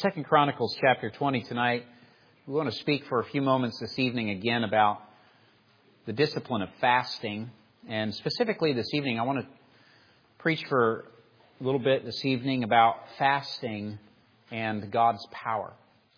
Second Chronicles chapter 20 tonight. We want to speak for a few moments this evening again about the discipline of fasting. And specifically this evening, I want to preach for a little bit this evening about fasting and God's power.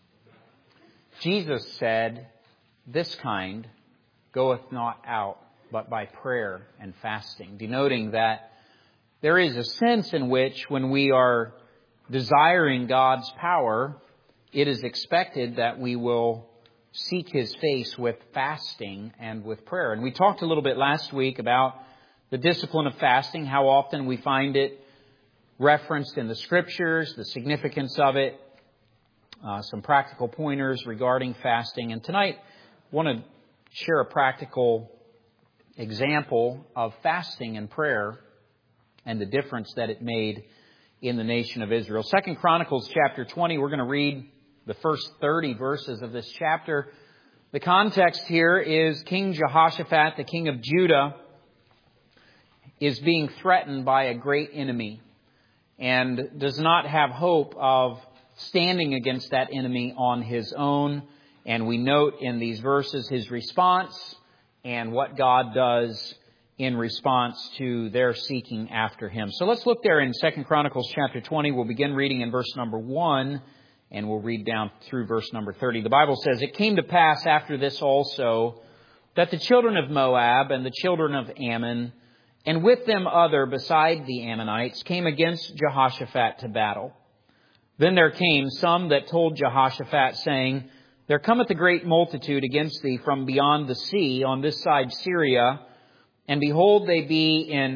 Jesus said, "This kind goeth not out, but by prayer and fasting," denoting that there is a sense in which when we are desiring God's power, it is expected that we will seek His face with fasting and with prayer. And we talked a little bit last week about the discipline of fasting, how often we find it referenced in the Scriptures, the significance of it, some practical pointers regarding fasting. And tonight, I want to share a practical example of fasting and prayer and the difference that it made in the nation of Israel. Second Chronicles chapter 20, we're going to read the first 30 verses of this chapter. The context here is King Jehoshaphat, the king of Judah, is being threatened by a great enemy and does not have hope of standing against that enemy on his own. And we note in these verses his response and what God does in response to their seeking after Him. So let's look there in 2 Chronicles chapter 20. We'll begin reading in verse number 1, and we'll read down through verse number 30. The Bible says, "It came to pass after this also, that the children of Moab and the children of Ammon, and with them other beside the Ammonites, came against Jehoshaphat to battle. Then there came some that told Jehoshaphat, saying, There cometh a great multitude against thee from beyond the sea on this side Syria, and behold, they be in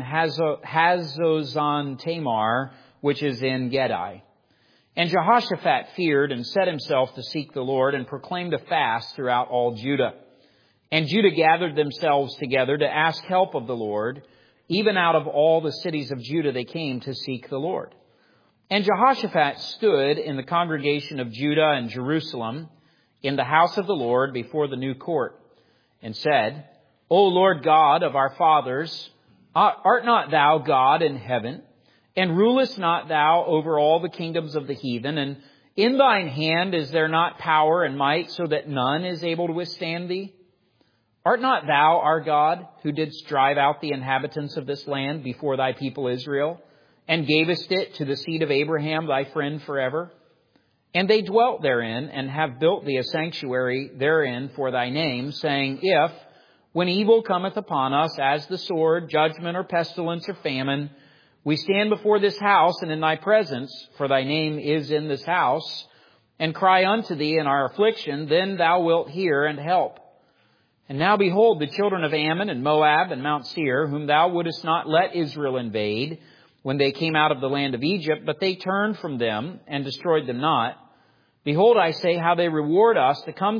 Hazazon Tamar, which is in Gedi. And Jehoshaphat feared and set himself to seek the Lord and proclaimed a fast throughout all Judah. And Judah gathered themselves together to ask help of the Lord. Even out of all the cities of Judah they came to seek the Lord. And Jehoshaphat stood in the congregation of Judah and Jerusalem in the house of the Lord before the new court and said, O Lord God of our fathers, art not thou God in heaven? And rulest not thou over all the kingdoms of the heathen? And in thine hand is there not power and might, so that none is able to withstand thee? Art not thou our God, who didst drive out the inhabitants of this land before thy people Israel, and gavest it to the seed of Abraham thy friend forever? And they dwelt therein, and have built thee a sanctuary therein for thy name, saying, If, when evil cometh upon us, as the sword, judgment, or pestilence, or famine, we stand before this house and in thy presence, for thy name is in this house, and cry unto thee in our affliction, then thou wilt hear and help. And now behold, the children of Ammon and Moab and Mount Seir, whom thou wouldest not let Israel invade, when they came out of the land of Egypt, but they turned from them and destroyed them not. Behold, I say, how they reward us to come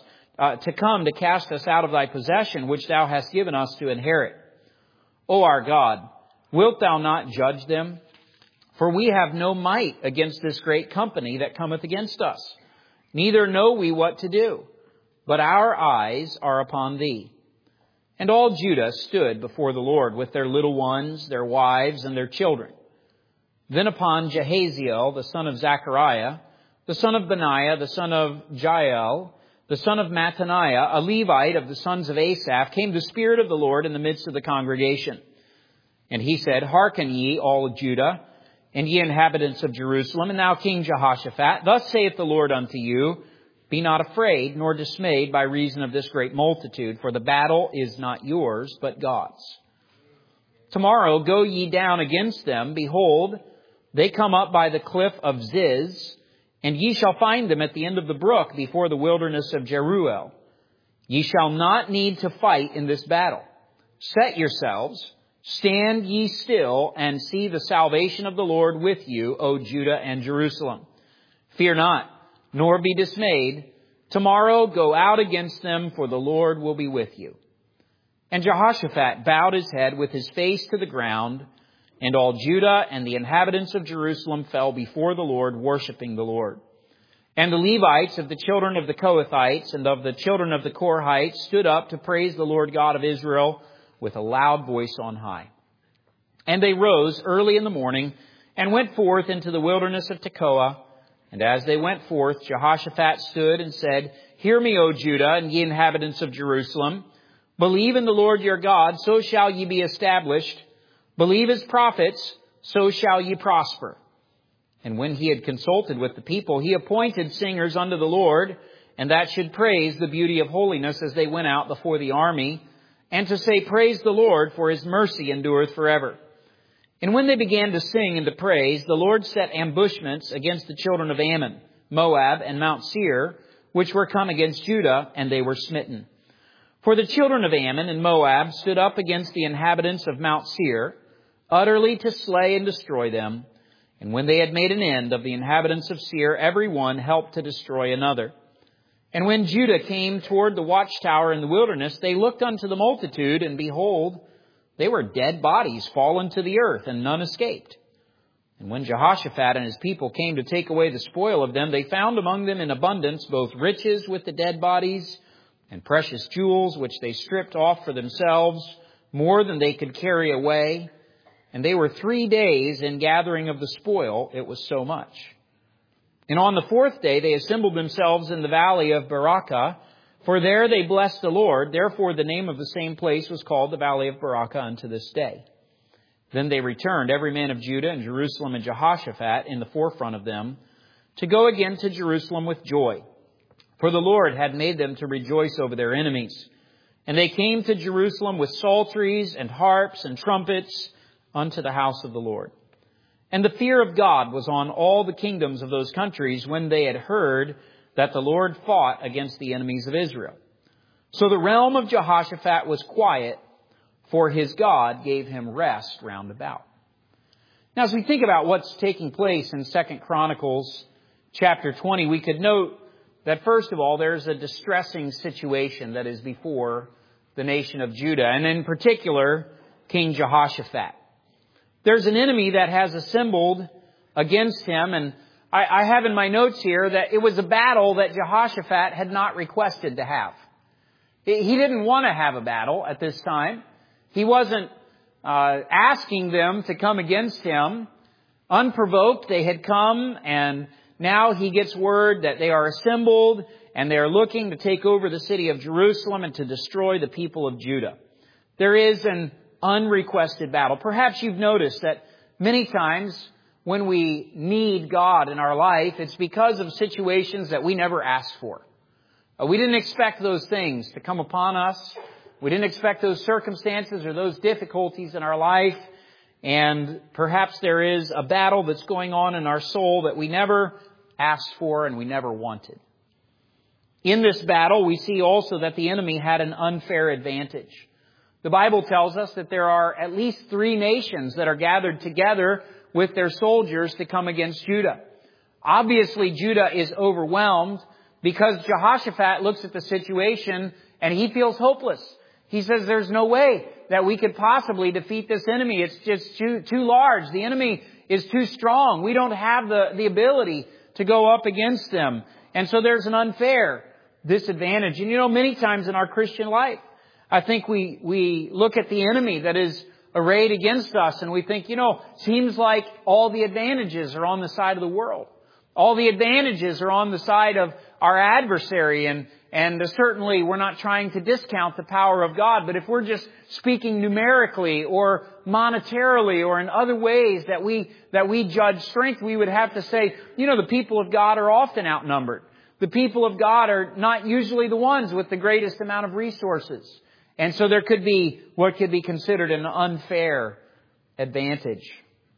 to cast us out of thy possession, which thou hast given us to inherit. O our God, wilt thou not judge them? For we have no might against this great company that cometh against us. Neither know we what to do, but our eyes are upon thee. And all Judah stood before the Lord with their little ones, their wives, and their children. Then upon Jehaziel, the son of Zechariah, the son of Benaiah, the son of Jael, the son of Mattaniah, a Levite of the sons of Asaph, came the Spirit of the Lord in the midst of the congregation. And he said, Hearken ye, all of Judah, and ye inhabitants of Jerusalem, and thou King Jehoshaphat, thus saith the Lord unto you, Be not afraid nor dismayed by reason of this great multitude, for the battle is not yours, but God's. Tomorrow go ye down against them. Behold, they come up by the cliff of Ziz, and ye shall find them at the end of the brook before the wilderness of Jeruel. Ye shall not need to fight in this battle. Set yourselves, stand ye still, and see the salvation of the Lord with you, O Judah and Jerusalem. Fear not, nor be dismayed. Tomorrow go out against them, for the Lord will be with you. And Jehoshaphat bowed his head with his face to the ground, and all Judah and the inhabitants of Jerusalem fell before the Lord, worshiping the Lord. And the Levites of the children of the Kohathites and of the children of the Korhites stood up to praise the Lord God of Israel with a loud voice on high. And they rose early in the morning and went forth into the wilderness of Tekoa, And as they went forth, Jehoshaphat stood and said, Hear me, O Judah, and ye inhabitants of Jerusalem. Believe in the Lord your God, so shall ye be established. Believe his prophets, so shall ye prosper. And when he had consulted with the people, he appointed singers unto the Lord, and that should praise the beauty of holiness as they went out before the army, and to say, Praise the Lord, for his mercy endureth forever. And when they began to sing and to praise, the Lord set ambushments against the children of Ammon, Moab, and Mount Seir, which were come against Judah, and they were smitten. For the children of Ammon and Moab stood up against the inhabitants of Mount Seir, utterly to slay and destroy them. And when they had made an end of the inhabitants of Seir, every one helped to destroy another. And when Judah came toward the watchtower in the wilderness, they looked unto the multitude, and behold, they were dead bodies fallen to the earth, and none escaped. And when Jehoshaphat and his people came to take away the spoil of them, they found among them in abundance both riches with the dead bodies, and precious jewels, which they stripped off for themselves, more than they could carry away. And they were 3 days in gathering of the spoil, it was so much. And on the 4th day they assembled themselves in the valley of Barakah, for there they blessed the Lord. Therefore the name of the same place was called the valley of Barakah unto this day. Then they returned, every man of Judah and Jerusalem and Jehoshaphat in the forefront of them, to go again to Jerusalem with joy. For the Lord had made them to rejoice over their enemies. And they came to Jerusalem with psalteries and harps and trumpets unto the house of the Lord. And the fear of God was on all the kingdoms of those countries when they had heard that the Lord fought against the enemies of Israel. So the realm of Jehoshaphat was quiet, for his God gave him rest round about. Now, as we think about what's taking place in 2 Chronicles chapter 20, we could note that, first of all, there's a distressing situation that is before the nation of Judah, and in particular, King Jehoshaphat. There's an enemy that has assembled against him, and I have in my notes here that it was a battle that Jehoshaphat had not requested to have. He didn't want to have a battle at this time. He wasn't asking them to come against him. Unprovoked, they had come, and now he gets word that they are assembled, and they are looking to take over the city of Jerusalem and to destroy the people of Judah. There is an unrequested battle. Perhaps you've noticed that many times when we need God in our life, it's because of situations that we never asked for. We didn't expect those things to come upon us. We didn't expect those circumstances or those difficulties in our life. And perhaps there is a battle that's going on in our soul that we never asked for and we never wanted. In this battle, we see also that the enemy had an unfair advantage. The Bible tells us that there are at least 3 nations that are gathered together with their soldiers to come against Judah. Obviously, Judah is overwhelmed because Jehoshaphat looks at the situation and he feels hopeless. He says there's no way that we could possibly defeat this enemy. It's just too large. The enemy is too strong. We don't have the ability to go up against them. And so there's an unfair disadvantage. And many times in our Christian life, I think we look at the enemy that is arrayed against us and we think, seems like all the advantages are on the side of the world. All the advantages are on the side of our adversary, and certainly we're not trying to discount the power of God, but if we're just speaking numerically or monetarily or in other ways that we judge strength, we would have to say, the people of God are often outnumbered. The people of God are not usually the ones with the greatest amount of resources. And so there could be what could be considered an unfair advantage.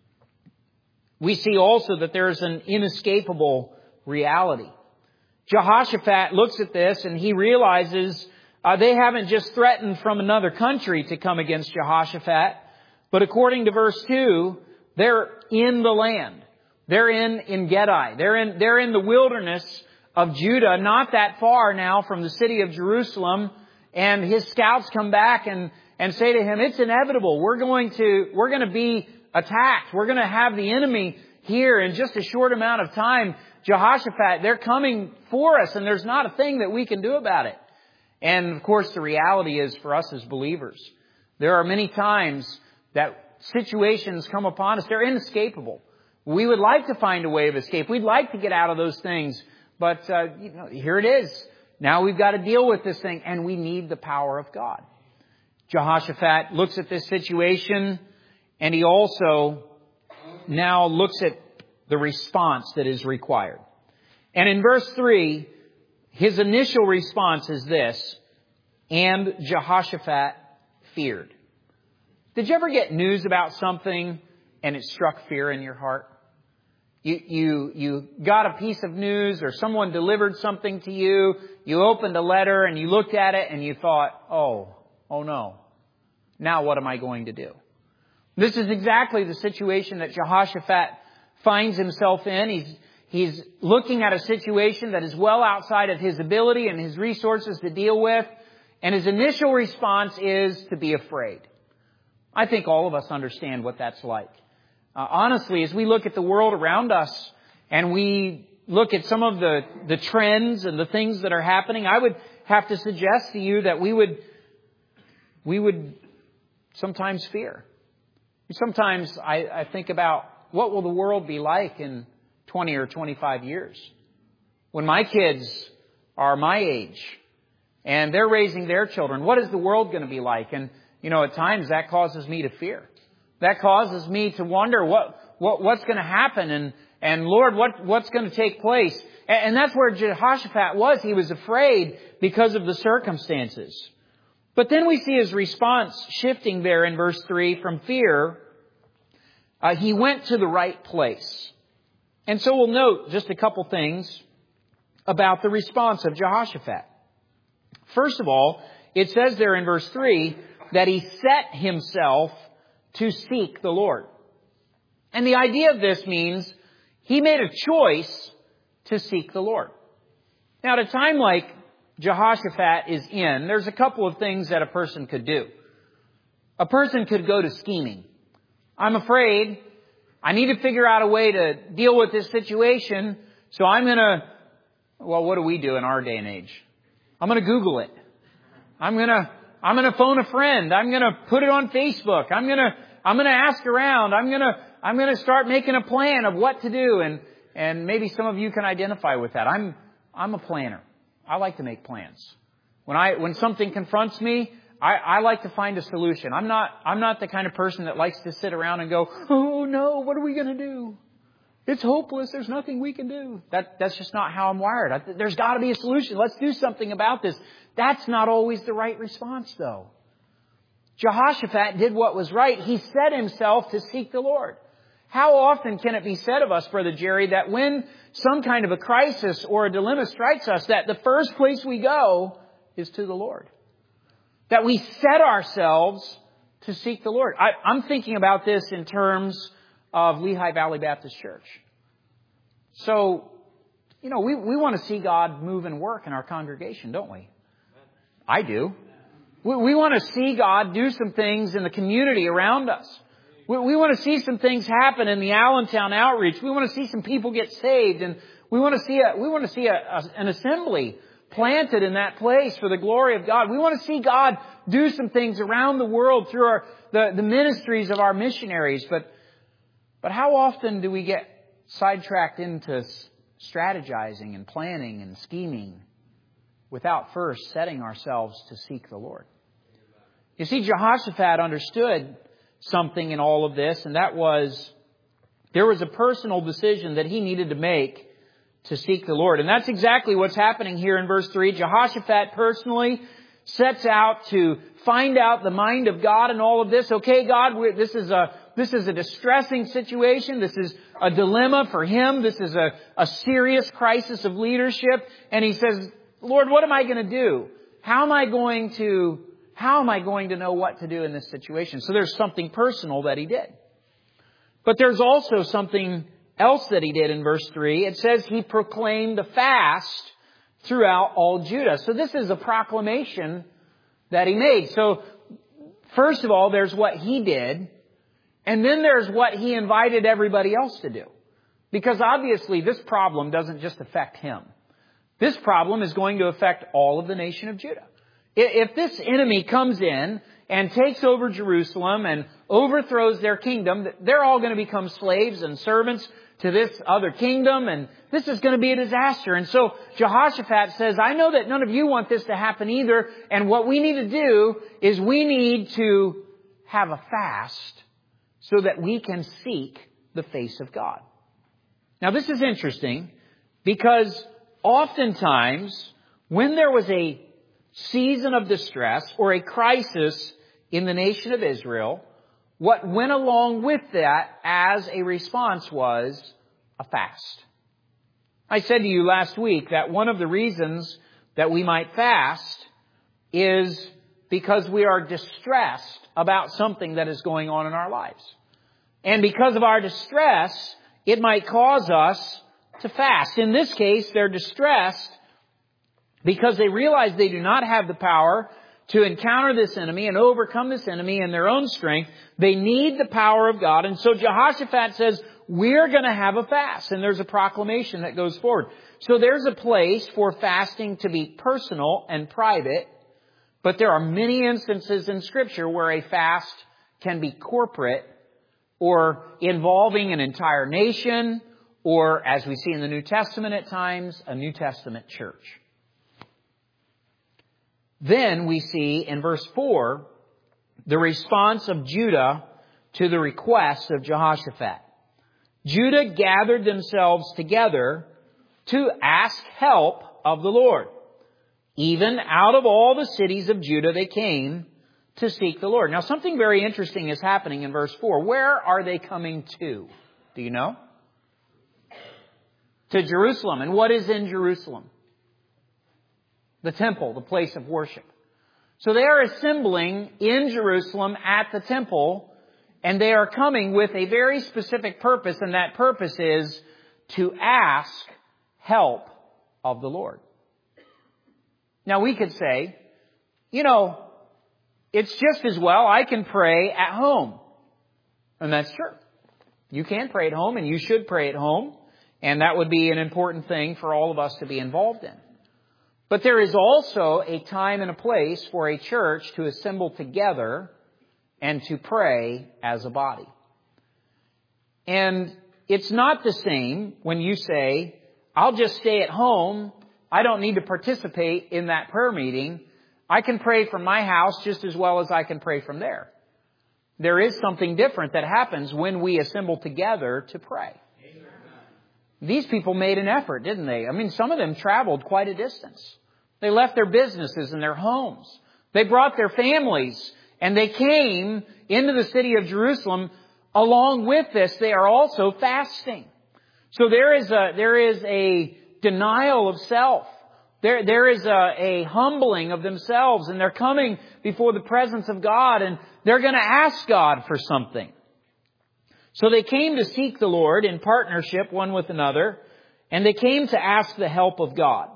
We see also that there is an inescapable reality. Jehoshaphat looks at this and he realizes they haven't just threatened from another country to come against Jehoshaphat, but according to verse 2, they're in the land. They're in En-gedi. They're in the wilderness of Judah, not that far now from the city of Jerusalem. And his scouts come back and say to him, it's inevitable. We're going to be attacked. We're going to have the enemy here in just a short amount of time. Jehoshaphat, they're coming for us and there's not a thing that we can do about it. And of course, the reality is for us as believers, there are many times that situations come upon us. They're inescapable. We would like to find a way of escape. We'd like to get out of those things. But here it is. Now we've got to deal with this thing, and we need the power of God. Jehoshaphat looks at this situation, and he also now looks at the response that is required. And in verse 3, his initial response is this: and Jehoshaphat feared. Did you ever get news about something and it struck fear in your heart? You got a piece of news, or someone delivered something to you. You opened a letter and you looked at it and you thought, oh no. Now what am I going to do? This is exactly the situation that Jehoshaphat finds himself in. He's looking at a situation that is well outside of his ability and his resources to deal with. And his initial response is to be afraid. I think all of us understand what that's like. Honestly, as we look at the world around us and we look at some of the trends and the things that are happening, I would have to suggest to you that we would sometimes fear. Sometimes I think about, what will the world be like in 20 or 25 years? When my kids are my age and they're raising their children, what is the world going to be like? And, at times that causes me to fear. That causes me to wonder what's going to happen and Lord, what's going to take place? And that's where Jehoshaphat was. He was afraid because of the circumstances. But then we see his response shifting there in verse 3 from fear. He went to the right place. And so we'll note just a couple things about the response of Jehoshaphat. First of all, it says there in verse 3 that he set himself to seek the Lord. And the idea of this means he made a choice to seek the Lord. Now, at a time like Jehoshaphat is in, there's a couple of things that a person could do. A person could go to scheming. I'm afraid. I need to figure out a way to deal with this situation. So I'm going to, what do we do in our day and age? I'm going to Google it. I'm going to phone a friend. I'm going to put it on Facebook. I'm going to ask around. I'm going to start making a plan of what to do. And maybe some of you can identify with that. I'm a planner. I like to make plans. When something confronts me, I like to find a solution. I'm not the kind of person that likes to sit around and go, oh no, what are we going to do? It's hopeless. There's nothing we can do. That's just not how I'm wired. There's got to be a solution. Let's do something about this. That's not always the right response, though. Jehoshaphat did what was right. He set himself to seek the Lord. How often can it be said of us, Brother Jerry, that when some kind of a crisis or a dilemma strikes us, that the first place we go is to the Lord? That we set ourselves to seek the Lord. I'm thinking about this in terms of Lehigh Valley Baptist Church. So, we want to see God move and work in our congregation, don't we? I do. We want to see God do some things in the community around us. We want to see some things happen in the Allentown outreach. We want to see some people get saved, and we want to see an assembly planted in that place for the glory of God. We want to see God do some things around the world through the ministries of our missionaries. But how often do we get sidetracked into strategizing and planning and scheming without first setting ourselves to seek the Lord? You see, Jehoshaphat understood something in all of this, and that was there was a personal decision that he needed to make to seek the Lord. And that's exactly what's happening here in verse 3. Jehoshaphat personally sets out to find out the mind of God in all of this. Okay, God, this is a distressing situation. This is a dilemma for him. This is a serious crisis of leadership. And he says, Lord, what am I going to do? How am I going to know what to do in this situation? So there's something personal that he did. But there's also something else that he did in verse 3. It says he proclaimed a fast throughout all Judah. So this is a proclamation that he made. So first of all, there's what he did. And then there's what he invited everybody else to do. Because obviously this problem doesn't just affect him. This problem is going to affect all of the nation of Judah. If this enemy comes in and takes over Jerusalem and overthrows their kingdom, they're all going to become slaves and servants to this other kingdom, and this is going to be a disaster. And so Jehoshaphat says, I know that none of you want this to happen either, and what we need to do is we need to have a fast so that we can seek the face of God. Now this is interesting because oftentimes when there was a season of distress or a crisis in the nation of Israel, what went along with that as a response was a fast. I said to you last week that one of the reasons that we might fast is because we are distressed about something that is going on in our lives. And because of our distress, it might cause us to fast. In this case, they're distressed because they realize they do not have the power to encounter this enemy and overcome this enemy in their own strength. They need the power of God. And so Jehoshaphat says, we're going to have a fast. And there's a proclamation that goes forward. So there's a place for fasting to be personal and private. But there are many instances in Scripture where a fast can be corporate or involving an entire nation, or as we see in the New Testament at times, a New Testament church. Then we see in verse 4 the response of Judah to the request of Jehoshaphat. Judah gathered themselves together to ask help of the Lord. Even out of all the cities of Judah they came to seek the Lord. Now something very interesting is happening in verse 4. Where are they coming to? Do you know? To Jerusalem. And what is in Jerusalem? The temple, the place of worship. So they are assembling in Jerusalem at the temple, and they are coming with a very specific purpose, and that purpose is to ask help of the Lord. Now we could say, it's just as well I can pray at home. And that's true. You can pray at home, and you should pray at home, and that would be an important thing for all of us to be involved in. But there is also a time and a place for a church to assemble together and to pray as a body. And it's not the same when you say, I'll just stay at home. I don't need to participate in that prayer meeting. I can pray from my house just as well as I can pray from there. There is something different that happens when we assemble together to pray. These people made an effort, didn't they? I mean, some of them traveled quite a distance. They left their businesses and their homes. They brought their families, and they came into the city of Jerusalem. Along with this, they are also fasting. So there is a denial of self. There is a humbling of themselves, and they're coming before the presence of God, and they're going to ask God for something. So they came to seek the Lord in partnership one with another, and they came to ask the help of God.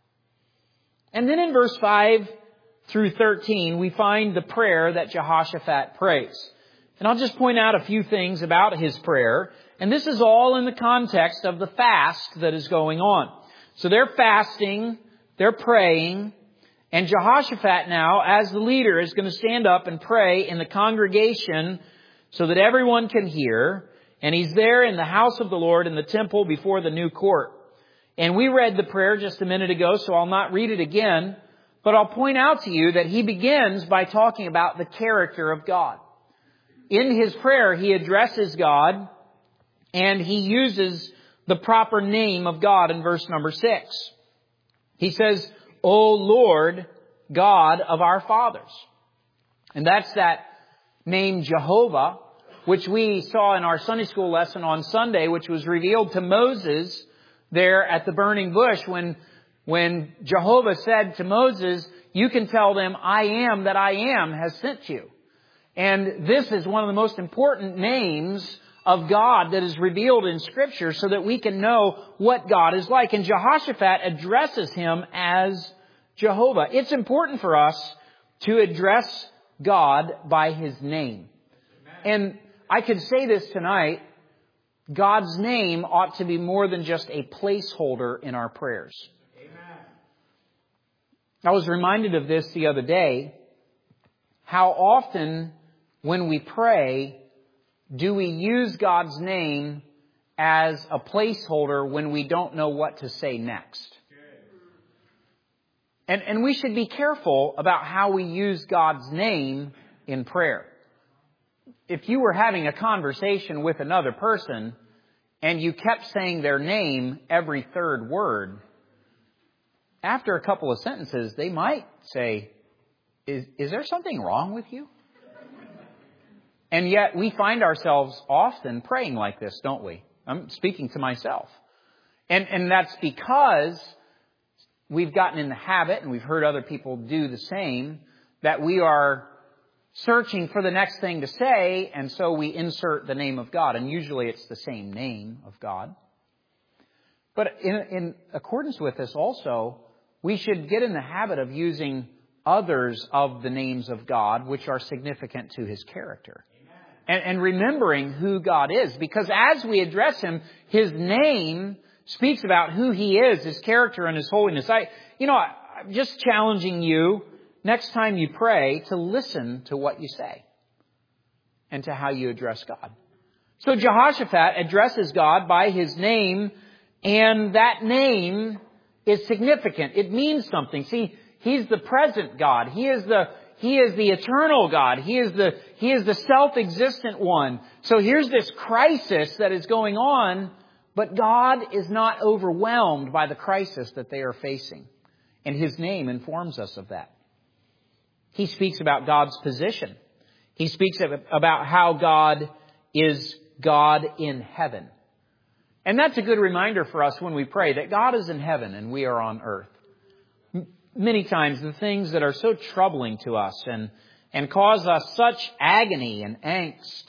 And then in verse 5 through 13, we find the prayer that Jehoshaphat prays. And I'll just point out a few things about his prayer. And this is all in the context of the fast that is going on. So they're fasting, they're praying, and Jehoshaphat now, as the leader, is going to stand up and pray in the congregation so that everyone can hear. And he's there in the house of the Lord in the temple before the new court. And we read the prayer just a minute ago, so I'll not read it again. But I'll point out to you that he begins by talking about the character of God. In his prayer, he addresses God, and he uses the proper name of God in verse number 6. He says, O Lord, God of our fathers. And that's that name Jehovah, which we saw in our Sunday school lesson on Sunday, which was revealed to Moses there at the burning bush when Jehovah said to Moses, you can tell them, I am that I am has sent you. And this is one of the most important names of God that is revealed in Scripture so that we can know what God is like. And Jehoshaphat addresses him as Jehovah. It's important for us to address God by his name. And I could say this tonight, God's name ought to be more than just a placeholder in our prayers. Amen. I was reminded of this the other day, how often when we pray do we use God's name as a placeholder when we don't know what to say next? And we should be careful about how we use God's name in prayer. If you were having a conversation with another person and you kept saying their name every third word, after a couple of sentences, they might say, is there something wrong with you? And yet we find ourselves often praying like this, don't we? I'm speaking to myself. And that's because we've gotten in the habit, and we've heard other people do the same, that we are searching for the next thing to say, and so we insert the name of God. And usually it's the same name of God. But in accordance with this also, we should get in the habit of using others of the names of God, which are significant to His character. And remembering who God is. Because as we address Him, His name speaks about who He is, His character, and His holiness. I'm just challenging you, next time you pray, to listen to what you say and to how you address God. So Jehoshaphat addresses God by His name, and that name is significant. It means something. See, He's the present God. He is the eternal God. He is the self-existent one. So here's this crisis that is going on, but God is not overwhelmed by the crisis that they are facing. And His name informs us of that. He speaks about God's position. He speaks about how God is God in heaven. And that's a good reminder for us when we pray that God is in heaven and we are on earth. Many times the things that are so troubling to us and cause us such agony and angst,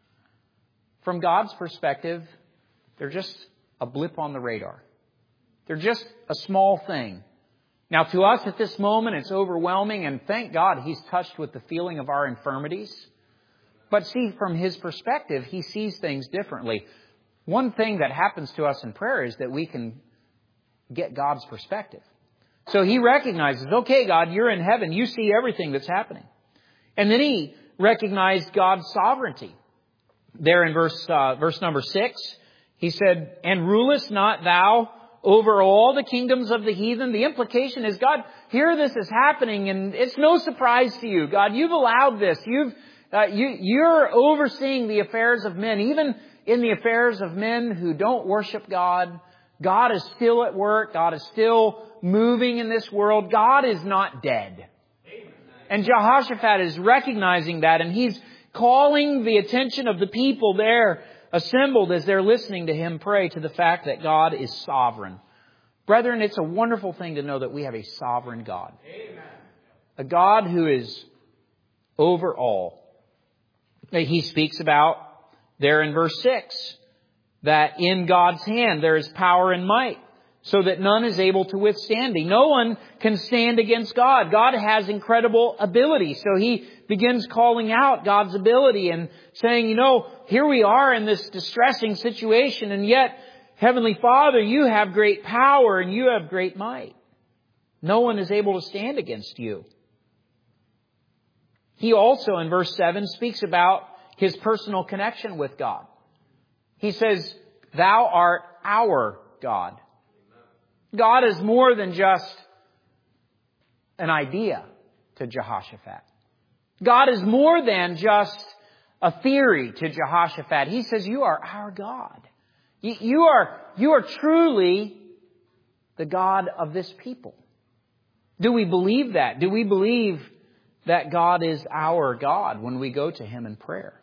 from God's perspective, they're just a blip on the radar. They're just a small thing. Now, to us at this moment, it's overwhelming, and thank God He's touched with the feeling of our infirmities. But see, from His perspective, He sees things differently. One thing that happens to us in prayer is that we can get God's perspective. So He recognizes, okay, God, you're in heaven. You see everything that's happening. And then He recognized God's sovereignty. There in verse number 6, He said, and rulest not thou over all the kingdoms of the heathen? The implication is, God, here this is happening, and it's no surprise to you. God, you've allowed this. You're overseeing the affairs of men. Even in the affairs of men who don't worship God, God is still at work. God is still moving in this world. God is not dead. And Jehoshaphat is recognizing that, and he's calling the attention of the people there assembled as they're listening to him pray to the fact that God is sovereign. Brethren, it's a wonderful thing to know that we have a sovereign God. Amen. A God who is over all. He speaks about there in verse 6 that in God's hand there is power and might, so that none is able to withstand thee. No one can stand against God. God has incredible ability. So he begins calling out God's ability and saying, here we are in this distressing situation, and yet, Heavenly Father, you have great power and you have great might. No one is able to stand against you. He also, in verse 7, speaks about his personal connection with God. He says, thou art our God. God is more than just an idea to Jehoshaphat. God is more than just a theory to Jehoshaphat. He says, you are our God. You are truly the God of this people. Do we believe that? Do we believe that God is our God when we go to Him in prayer?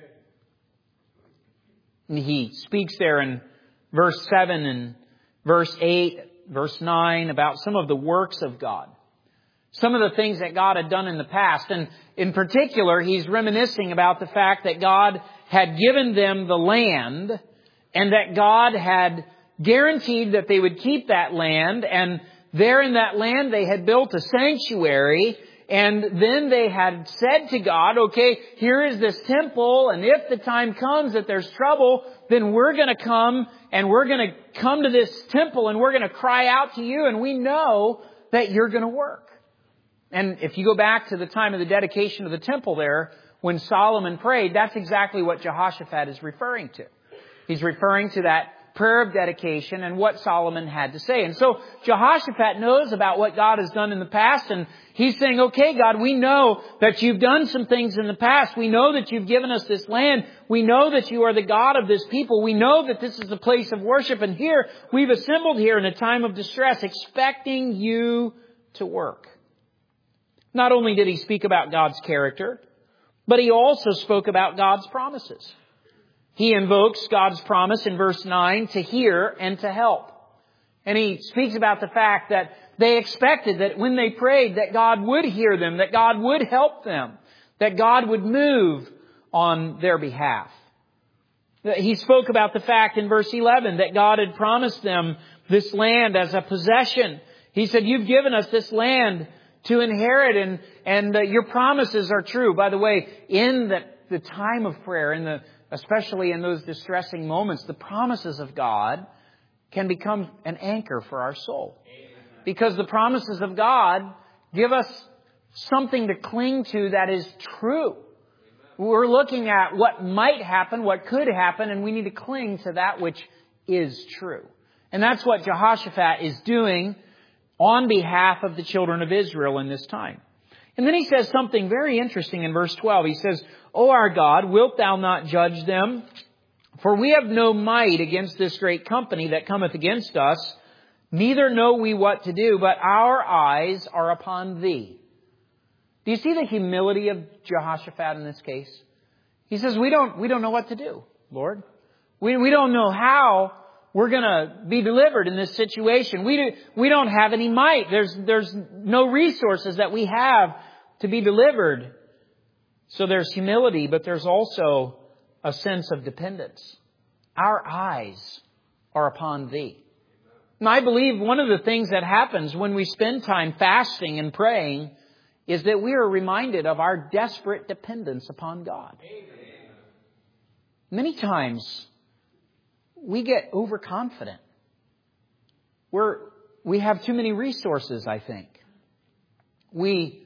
And he speaks there in verse 7 and verse 8, verse 9 about some of the works of God. Some of the things that God had done in the past. And in particular, he's reminiscing about the fact that God had given them the land and that God had guaranteed that they would keep that land. And there in that land, they had built a sanctuary. And then they had said to God, okay, here is this temple. And if the time comes that there's trouble, then we're going to come and we're going to come to this temple and we're going to cry out to you. And we know that you're going to work. And if you go back to the time of the dedication of the temple there, when Solomon prayed, that's exactly what Jehoshaphat is referring to. He's referring to that prayer of dedication and what Solomon had to say. And so Jehoshaphat knows about what God has done in the past, and he's saying, okay, God, we know that you've done some things in the past. We know that you've given us this land. We know that you are the God of this people. We know that this is a place of worship. And here, we've assembled here in a time of distress, expecting you to work. Not only did he speak about God's character, but he also spoke about God's promises. He invokes God's promise in verse 9 to hear and to help. And he speaks about the fact that they expected that when they prayed that God would hear them, that God would help them, that God would move on their behalf. He spoke about the fact in verse 11 that God had promised them this land as a possession. He said, you've given us this land to inherit, and your promises are true. By the way, in the time of prayer, especially in those distressing moments, the promises of God can become an anchor for our soul. Because the promises of God give us something to cling to that is true. We're looking at what might happen, what could happen, and we need to cling to that which is true. And that's what Jehoshaphat is doing on behalf of the children of Israel in this time. And then he says something very interesting in verse 12. He says, O our God, wilt thou not judge them? For we have no might against this great company that cometh against us, neither know we what to do, but our eyes are upon thee. Do you see the humility of Jehoshaphat in this case? He says, we don't know what to do, Lord. We don't know how we're going to be delivered in this situation. We don't have any might. There's no resources that we have to be delivered. So there's humility, but there's also a sense of dependence. Our eyes are upon thee. And I believe one of the things that happens when we spend time fasting and praying is that we are reminded of our desperate dependence upon God. Many times we get overconfident. We have too many resources, I think. We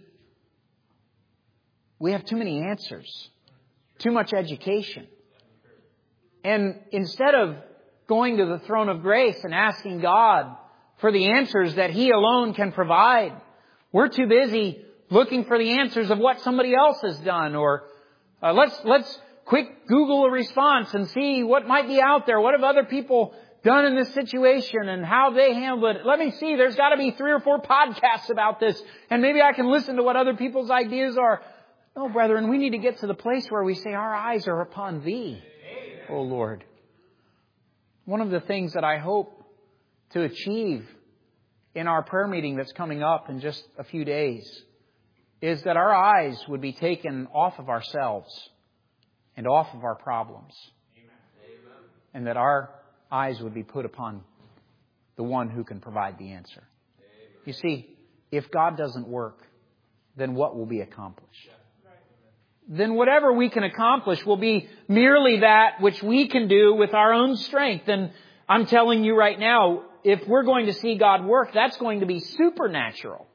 have too many answers, too much education. And instead of going to the throne of grace and asking God for the answers that He alone can provide, we're too busy looking for the answers of what somebody else has done. Or let's quick Google a response and see what might be out there. What have other people done in this situation and how they handled it? Let me see. There's got to be 3 or 4 podcasts about this, and maybe I can listen to what other people's ideas are. No, brethren, we need to get to the place where we say our eyes are upon Thee, O Lord. One of the things that I hope to achieve in our prayer meeting that's coming up in just a few days is that our eyes would be taken off of ourselves and off of our problems. Amen. And that our eyes would be put upon the one who can provide the answer. Amen. You see, if God doesn't work, then what will be accomplished? Then whatever we can accomplish will be merely that which we can do with our own strength. And I'm telling you right now, if we're going to see God work, that's going to be supernatural.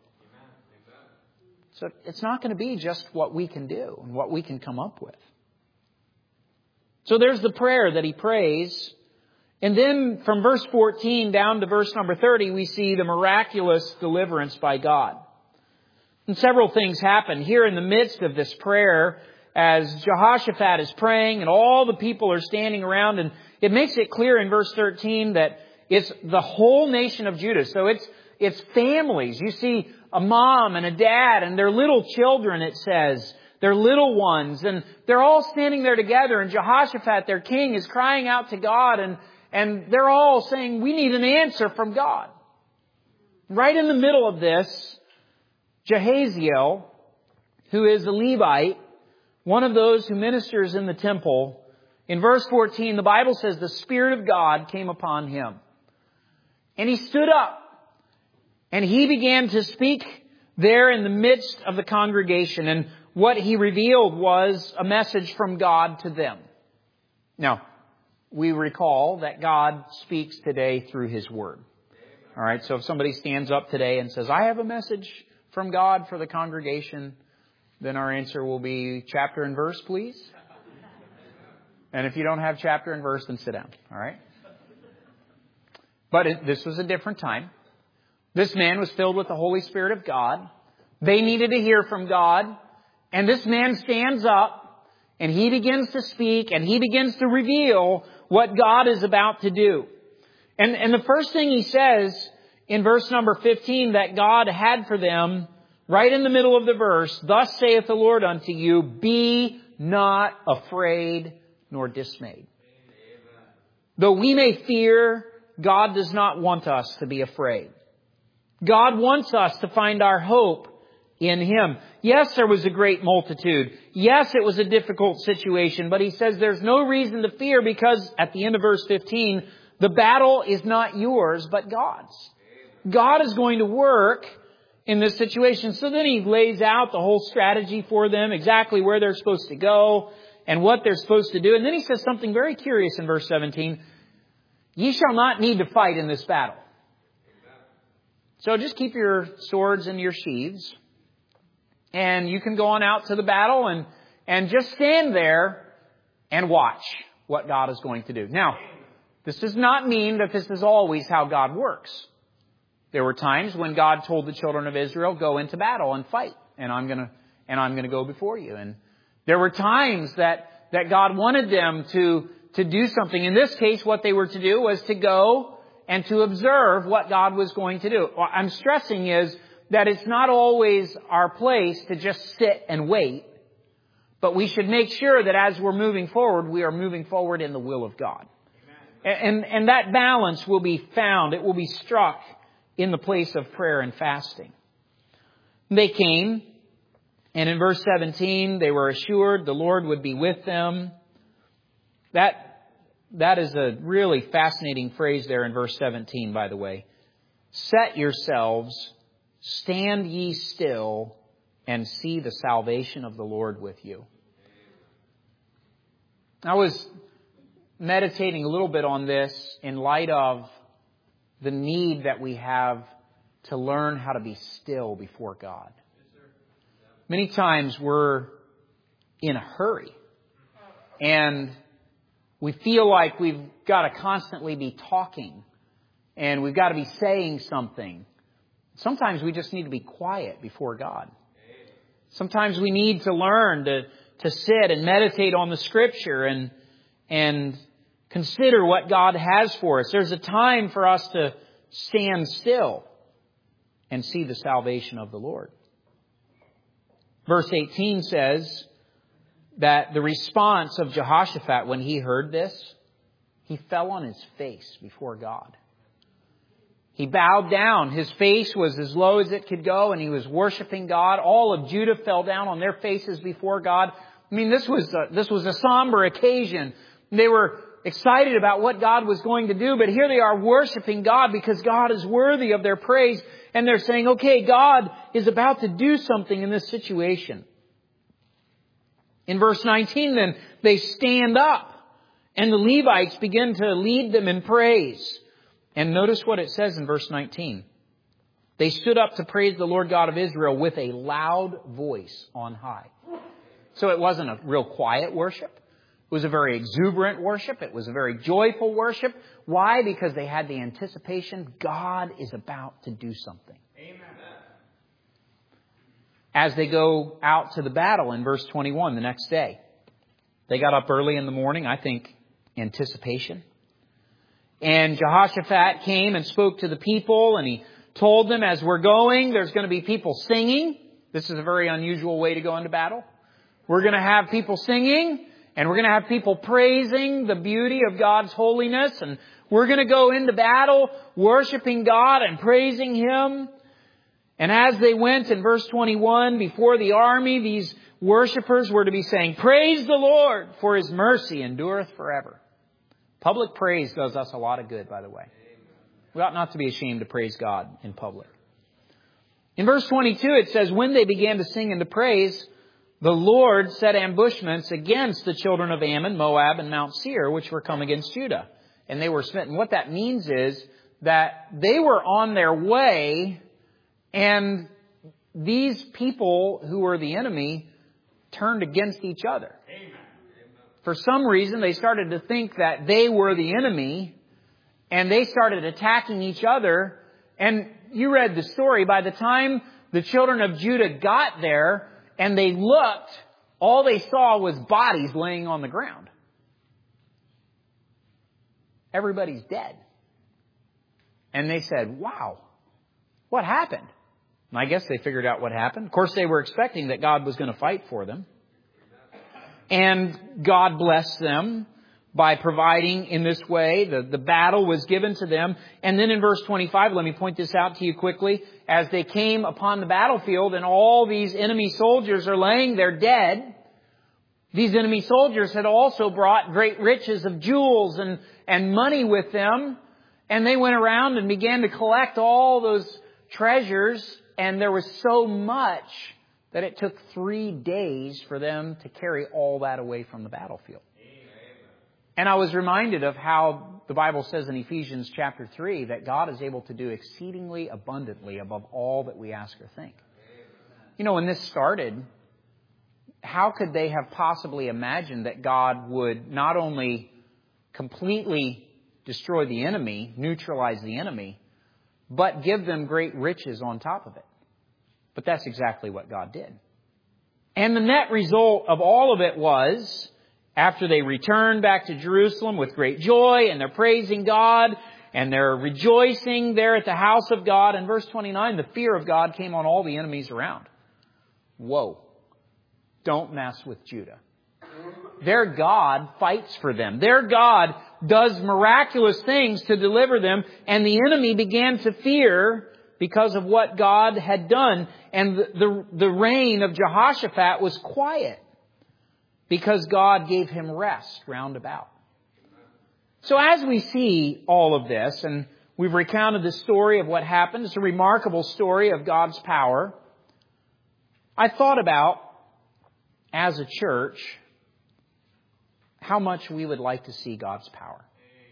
So it's not going to be just what we can do and what we can come up with. So there's the prayer that he prays. And then from verse 14 down to verse number 30, we see the miraculous deliverance by God. And several things happen here in the midst of this prayer as Jehoshaphat is praying and all the people are standing around. And it makes it clear in verse 13 that it's the whole nation of Judah. So it's families. You see a mom and a dad and their little children, it says. Their little ones. And they're all standing there together. And Jehoshaphat, their king, is crying out to God. And they're all saying, we need an answer from God. Right in the middle of this, Jehaziel, who is a Levite, one of those who ministers in the temple, in verse 14, the Bible says the Spirit of God came upon him. And he stood up and he began to speak there in the midst of the congregation. And what he revealed was a message from God to them. Now, we recall that God speaks today through His Word. All right, so if somebody stands up today and says, I have a message from God for the congregation, then our answer will be chapter and verse, please. And if you don't have chapter and verse, then sit down. All right? But this was a different time. This man was filled with the Holy Spirit of God. They needed to hear from God. And this man stands up and he begins to speak and he begins to reveal what God is about to do. And the first thing he says in verse number 15 that God had for them, right in the middle of the verse, "Thus saith the Lord unto you, be not afraid nor dismayed." Though we may fear, God does not want us to be afraid. God wants us to find our hope in Him. Yes, there was a great multitude. Yes, it was a difficult situation. But He says there's no reason to fear because at the end of verse 15, the battle is not yours, but God's. God is going to work in this situation. So then He lays out the whole strategy for them, exactly where they're supposed to go and what they're supposed to do. And then He says something very curious in verse 17. "Ye shall not need to fight in this battle." So just keep your swords in your sheaths. And you can go on out to the battle and just stand there and watch what God is going to do. Now, this does not mean that this is always how God works. There were times when God told the children of Israel, "Go into battle and fight, and I'm going to go before you." And there were times that God wanted them to do something. In this case, what they were to do was to go and to observe what God was going to do. What I'm stressing is that it's not always our place to just sit and wait, but we should make sure that as we're moving forward, we are moving forward in the will of God. And that balance will be found. It will be struck in the place of prayer and fasting. They came, and in verse 17, they were assured the Lord would be with them. That is a really fascinating phrase there in verse 17, by the way. "Set yourselves, stand ye still, and see the salvation of the Lord with you." I was meditating a little bit on this in light of the need that we have to learn how to be still before God. Many times we're in a hurry and we feel like we've got to constantly be talking and we've got to be saying something. Sometimes we just need to be quiet before God. Sometimes we need to learn to sit and meditate on the Scripture and consider what God has for us. There's a time for us to stand still and see the salvation of the Lord. Verse 18 says that the response of Jehoshaphat when he heard this, he fell on his face before God. He bowed down. His face was as low as it could go, and he was worshiping God. All of Judah fell down on their faces before God. I mean, this was a somber occasion. They were excited about what God was going to do, but here they are worshiping God because God is worthy of their praise. And they're saying, okay, God is about to do something in this situation. In verse 19, then, they stand up and the Levites begin to lead them in praise. And notice what it says in verse 19. They stood up to praise the Lord God of Israel with a loud voice on high. So it wasn't a real quiet worship. It was a very exuberant worship. It was a very joyful worship. Why? Because they had the anticipation God is about to do something. Amen. As they go out to the battle in verse 21 the next day, they got up early in the morning, I think anticipation. And Jehoshaphat came and spoke to the people, and he told them, as we're going, there's going to be people singing. This is a very unusual way to go into battle. We're going to have people singing, and we're going to have people praising the beauty of God's holiness, and we're going to go into battle worshiping God and praising Him. And as they went in verse 21, before the army, these worshipers were to be saying, "Praise the Lord, for His mercy endureth forever." Public praise does us a lot of good, by the way. We ought not to be ashamed to praise God in public. In verse 22, it says, when they began to sing and to praise, the Lord set ambushments against the children of Ammon, Moab, and Mount Seir, which were come against Judah. And they were smitten. What that means is that they were on their way, and these people who were the enemy turned against each other. For some reason, they started to think that they were the enemy, and they started attacking each other. And you read the story. By the time the children of Judah got there and they looked, all they saw was bodies laying on the ground. Everybody's dead. And they said, wow, what happened? And I guess they figured out what happened. Of course, they were expecting that God was going to fight for them. And God blessed them by providing in this way. The battle was given to them. And then in verse 25, let me point this out to you quickly. As they came upon the battlefield and all these enemy soldiers are laying there dead, these enemy soldiers had also brought great riches of jewels and money with them. And they went around and began to collect all those treasures. And there was so much that it took 3 days for them to carry all that away from the battlefield. And I was reminded of how the Bible says in Ephesians chapter 3 that God is able to do exceedingly abundantly above all that we ask or think. You know, when this started, how could they have possibly imagined that God would not only completely destroy the enemy, neutralize the enemy, but give them great riches on top of it? But that's exactly what God did. And the net result of all of it was, after they returned back to Jerusalem with great joy, and they're praising God, and they're rejoicing there at the house of God, in verse 29, the fear of God came on all the enemies around. Whoa. Don't mess with Judah. Their God fights for them. Their God does miraculous things to deliver them, and the enemy began to fear because of what God had done. And the reign of Jehoshaphat was quiet because God gave him rest round about. So as we see all of this, and we've recounted the story of what happened, it's a remarkable story of God's power. I thought about, as a church, how much we would like to see God's power.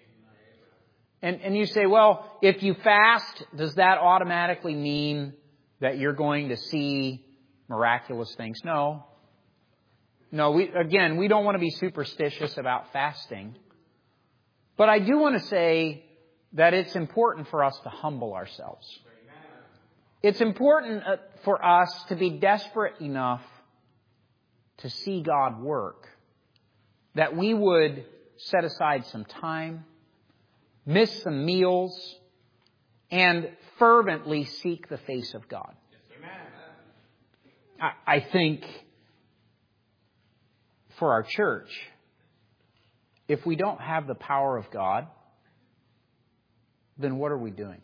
And you say, well, if you fast, does that automatically mean that you're going to see miraculous things? No. No, we don't want to be superstitious about fasting. But I do want to say that it's important for us to humble ourselves. It's important for us to be desperate enough to see God work, that we would set aside some time, miss some meals, and fervently seek the face of God. I think for our church, if we don't have the power of God, then what are we doing?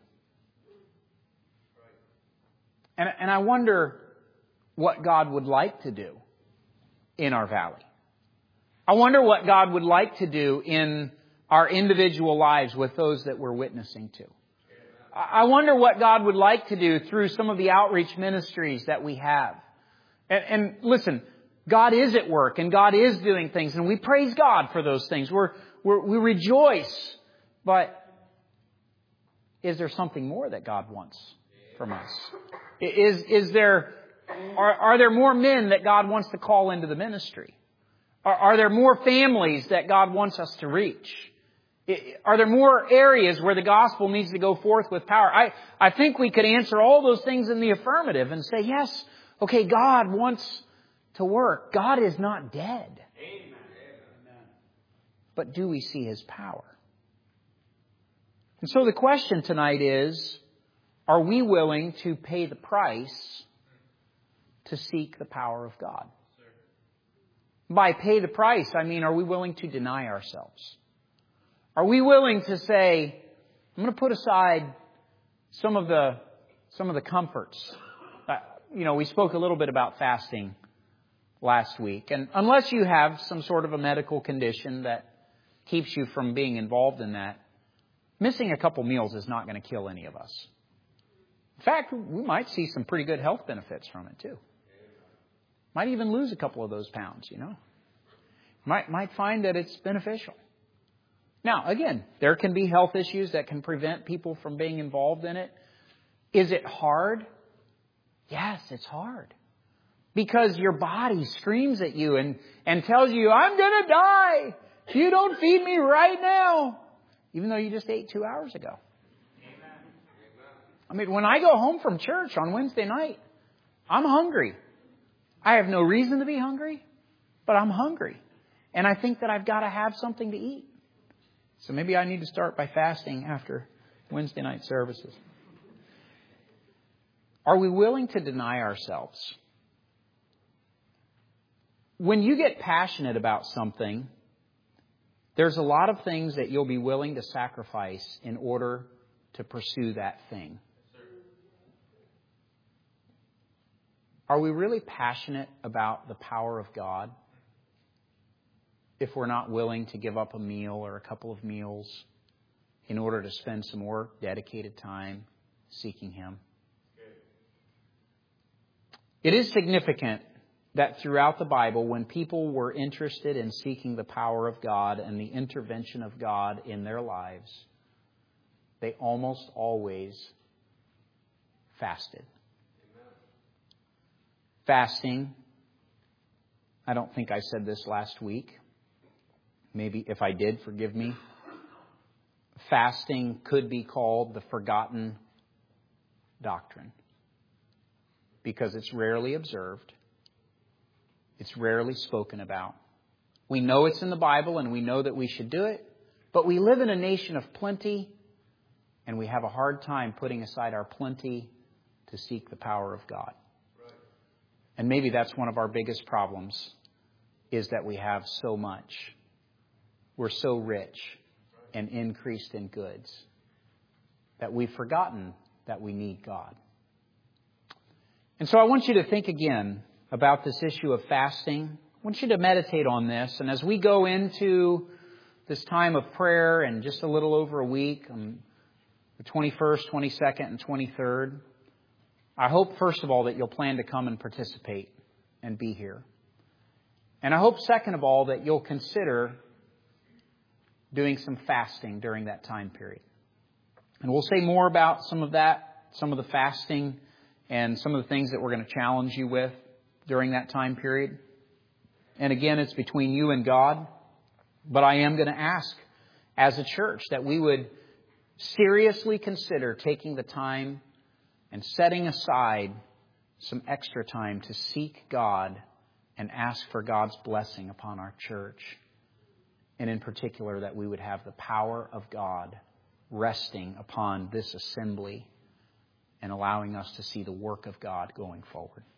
And I wonder what God would like to do in our valley. I wonder what God would like to do in our individual lives with those that we're witnessing to. I wonder what God would like to do through some of the outreach ministries that we have. And listen, God is at work and God is doing things, and we praise God for those things. We rejoice. But is there something more that God wants from us? Are there more men that God wants to call into the ministry? Are there more families that God wants us to reach? Are there more areas where the gospel needs to go forth with power? I think we could answer all those things in the affirmative and say, yes, okay, God wants to work. God is not dead. Amen. But do we see His power? And so the question tonight is, are we willing to pay the price to seek the power of God? By pay the price, I mean, are we willing to deny ourselves? Are we willing to say, I'm going to put aside some of the comforts? We spoke a little bit about fasting last week. And unless you have some sort of a medical condition that keeps you from being involved in that, missing a couple meals is not going to kill any of us. In fact, we might see some pretty good health benefits from it too. Might even lose a couple of those pounds, Might find that it's beneficial. Now, again, there can be health issues that can prevent people from being involved in it. Is it hard? Yes, it's hard. Because your body screams at you and tells you, I'm going to die if you don't feed me right now. Even though you just ate 2 hours ago. I mean, when I go home from church on Wednesday night, I'm hungry. I have no reason to be hungry, but I'm hungry. And I think that I've got to have something to eat. So maybe I need to start by fasting after Wednesday night services. Are we willing to deny ourselves? When you get passionate about something, there's a lot of things that you'll be willing to sacrifice in order to pursue that thing. Are we really passionate about the power of God if we're not willing to give up a meal or a couple of meals in order to spend some more dedicated time seeking Him? It is significant that throughout the Bible, when people were interested in seeking the power of God and the intervention of God in their lives, they almost always fasted. Fasting, I don't think I said this last week. Maybe if I did, forgive me. Fasting could be called the forgotten doctrine because it's rarely observed. It's rarely spoken about. We know it's in the Bible and we know that we should do it, but we live in a nation of plenty and we have a hard time putting aside our plenty to seek the power of God. And maybe that's one of our biggest problems, is that we have so much. We're so rich and increased in goods that we've forgotten that we need God. And so I want you to think again about this issue of fasting. I want you to meditate on this. And as we go into this time of prayer in just a little over a week, on the 21st, 22nd, and 23rd, I hope, first of all, that you'll plan to come and participate and be here. And I hope, second of all, that you'll consider doing some fasting during that time period. And we'll say more about some of that, some of the fasting, and some of the things that we're going to challenge you with during that time period. And again, it's between you and God. But I am going to ask, as a church, that we would seriously consider taking the time and setting aside some extra time to seek God and ask for God's blessing upon our church. And in particular, that we would have the power of God resting upon this assembly and allowing us to see the work of God going forward.